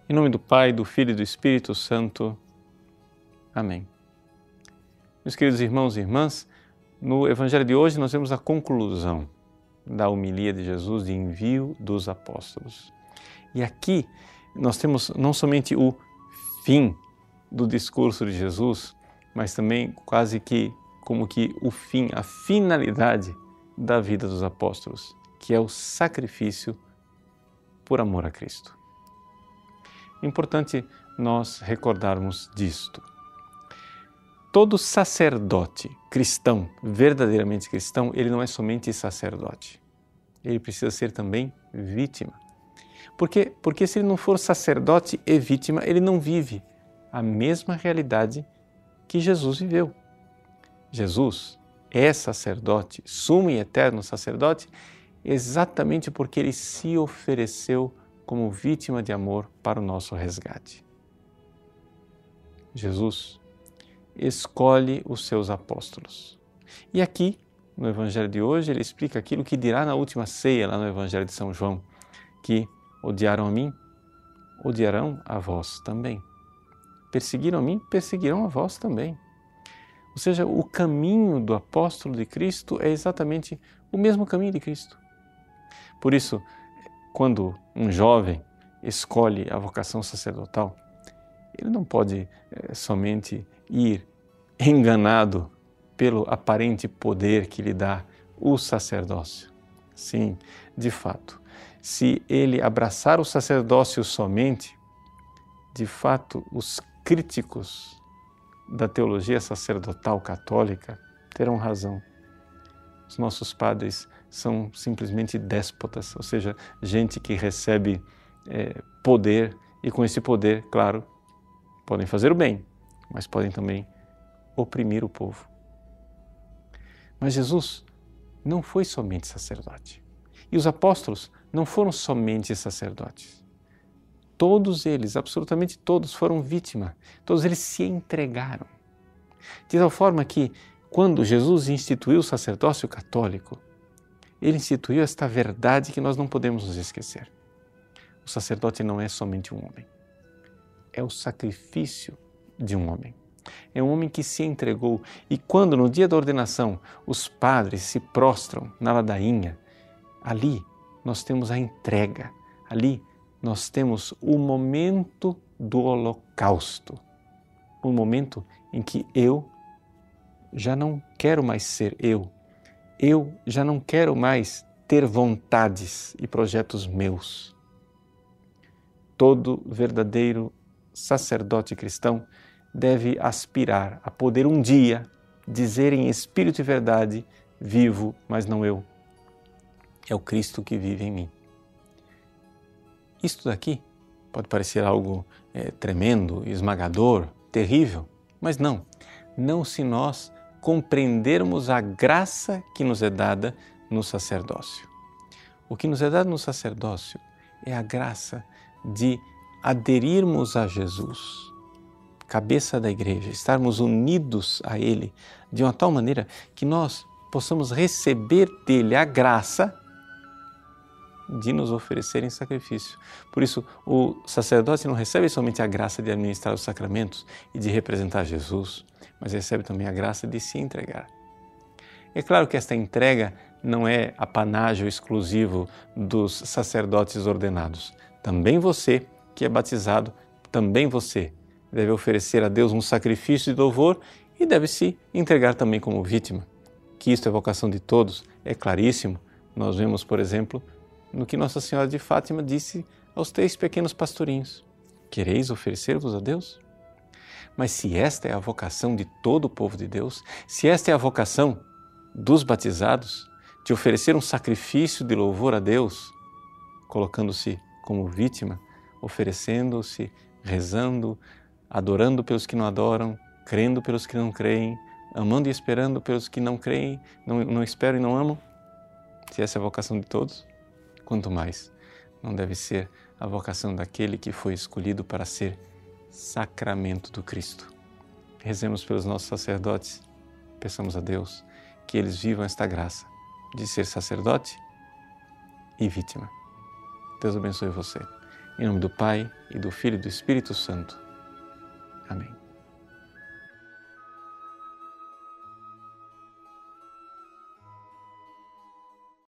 Em nome do Pai, do Filho e do Espírito Santo. Amém. Meus queridos irmãos e irmãs, no Evangelho de hoje nós vemos a conclusão da homilia de Jesus de envio dos apóstolos. E aqui nós temos não somente o fim do discurso de Jesus, mas também quase que como que o fim, a finalidade da vida dos apóstolos, que é o sacrifício por amor a Cristo. É importante nós recordarmos disto. Todo sacerdote cristão, verdadeiramente cristão, ele não é somente sacerdote. Ele precisa ser também vítima. Porque se ele não for sacerdote e vítima, ele não vive a mesma realidade que Jesus viveu. Jesus é sacerdote, sumo e eterno sacerdote, exatamente porque ele se ofereceu como vítima de amor para o nosso resgate. Jesus escolhe os seus apóstolos. E aqui, no Evangelho de hoje, ele explica aquilo que dirá na última ceia, lá no Evangelho de São João, que odiaram a mim, odiarão a vós também. Perseguiram a mim, perseguirão a vós também. Ou seja, o caminho do apóstolo de Cristo é exatamente o mesmo caminho de Cristo. Por isso, quando um jovem escolhe a vocação sacerdotal, ele não pode somente ir enganado pelo aparente poder que lhe dá o sacerdócio. Sim, de fato, se ele abraçar o sacerdócio somente, de fato, os críticos da teologia sacerdotal católica terão razão. Os nossos padres são simplesmente déspotas, ou seja, gente que recebe poder e com esse poder, claro, podem fazer o bem, mas podem também oprimir o povo. Mas Jesus não foi somente sacerdote. E os apóstolos não foram somente sacerdotes. Todos eles, absolutamente todos, foram vítima. Todos eles se entregaram. De tal forma que, quando Jesus instituiu o sacerdócio católico, ele instituiu esta verdade que nós não podemos nos esquecer. O sacerdote não é somente um homem. É o sacrifício de um homem. É um homem que se entregou. E quando, no dia da ordenação, os padres se prostram na ladainha, ali nós temos a entrega. Ali nós temos o momento do holocausto. O momento em que eu já não quero mais ser eu. Eu já não quero mais ter vontades e projetos meus. Todo verdadeiro sacerdote cristão deve aspirar a poder um dia dizer em espírito e verdade: vivo, mas não eu. É o Cristo que vive em mim. Isto daqui pode parecer algo tremendo, esmagador, terrível, mas não. Não se nós compreendermos a graça que nos é dada no sacerdócio. O que nos é dado no sacerdócio é a graça de aderirmos a Jesus, cabeça da igreja, estarmos unidos a Ele de uma tal maneira que nós possamos receber dele a graça de nos oferecer em sacrifício. Por isso, o sacerdote não recebe somente a graça de administrar os sacramentos e de representar Jesus, mas recebe também a graça de se entregar. É claro que esta entrega não é apanágio exclusivo dos sacerdotes ordenados. Também você, que é batizado, também você deve oferecer a Deus um sacrifício de louvor e deve se entregar também como vítima. Que isto é vocação de todos, é claríssimo. Nós vemos, por exemplo, no que Nossa Senhora de Fátima disse aos 3 pequenos pastorinhos: quereis oferecer-vos a Deus? Mas se esta é a vocação de todo o povo de Deus, se esta é a vocação dos batizados, de oferecer um sacrifício de louvor a Deus, colocando-se como vítima, oferecendo-se, rezando, adorando pelos que não adoram, crendo pelos que não creem, amando e esperando pelos que não creem, não esperam e não amam, se essa é a vocação de todos, quanto mais não deve ser a vocação daquele que foi escolhido para ser sacramento do Cristo. Rezemos pelos nossos sacerdotes, peçamos a Deus que eles vivam esta graça de ser sacerdote e vítima. Deus abençoe você. Em nome do Pai, e do Filho e do Espírito Santo. Amém.